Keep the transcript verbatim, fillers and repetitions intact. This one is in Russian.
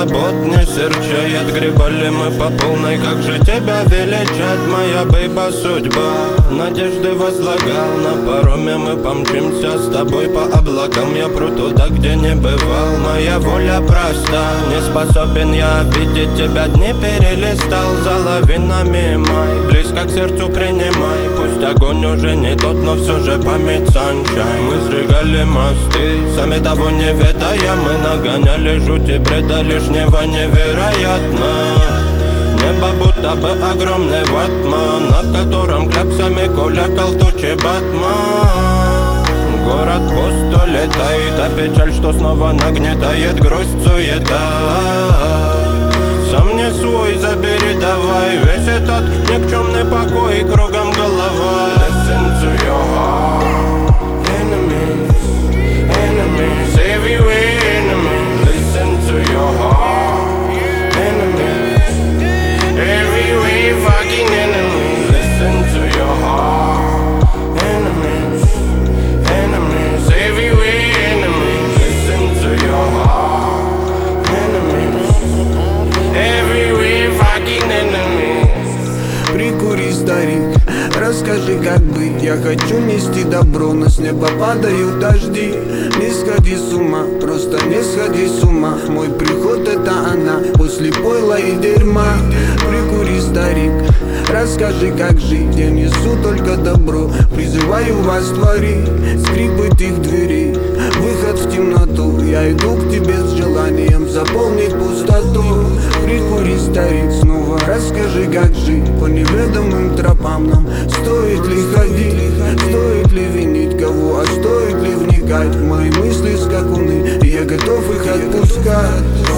забот не серчает. Гребали мы по полной, как же тебя величать, моя бейба судьба. Надежды возлагал, на пароме мы помчимся с тобой по облакам. Я пру туда, где не бывал, моя воля проста. Не способен я видеть тебя, дни перелистал за лавинами май. Близко к сердцу принимай, пусть огонь уже не тот, но все же память sunshine. Мы сжигали мосты, сами того не ведая, мы нагоняли жути бреда лишнего невероятно. Небо будто бы огромный ватман, над которым кляксами кулякал тучи батман. Город пусто летает, а печаль, что снова нагнетает грусть, суета. Сам не свой, забери давай весь этот никчемный покой, кругом голова. Listen to your heart, enemies, enemies, everywhere enemies. Listen to your heart, enemies, everywhere fucking enemies. Listen to your heart, enemies, enemies, everywhere enemies. Listen to your heart, enemies, everywhere fucking enemies. Прикури, старик, расскажи, как быть. Я хочу нести добро, но с неба падают дожди. Не сходи с ума, просто не сходи с ума. Мой приход это она, после пойла и дерьма. Прикури, старик, расскажи, как жить. Я несу только добро, призываю вас творить. Скрипы их дверей, выход в темноту. Я иду к тебе с желанием заполнить пустоту. Прикури, старик, снова расскажи, как жить. По неведомым тропам нам стоит ли ходить? Стоит ли винить кого, а стоит ли вникать в мои мысли скакуны? Я готов их отпускать.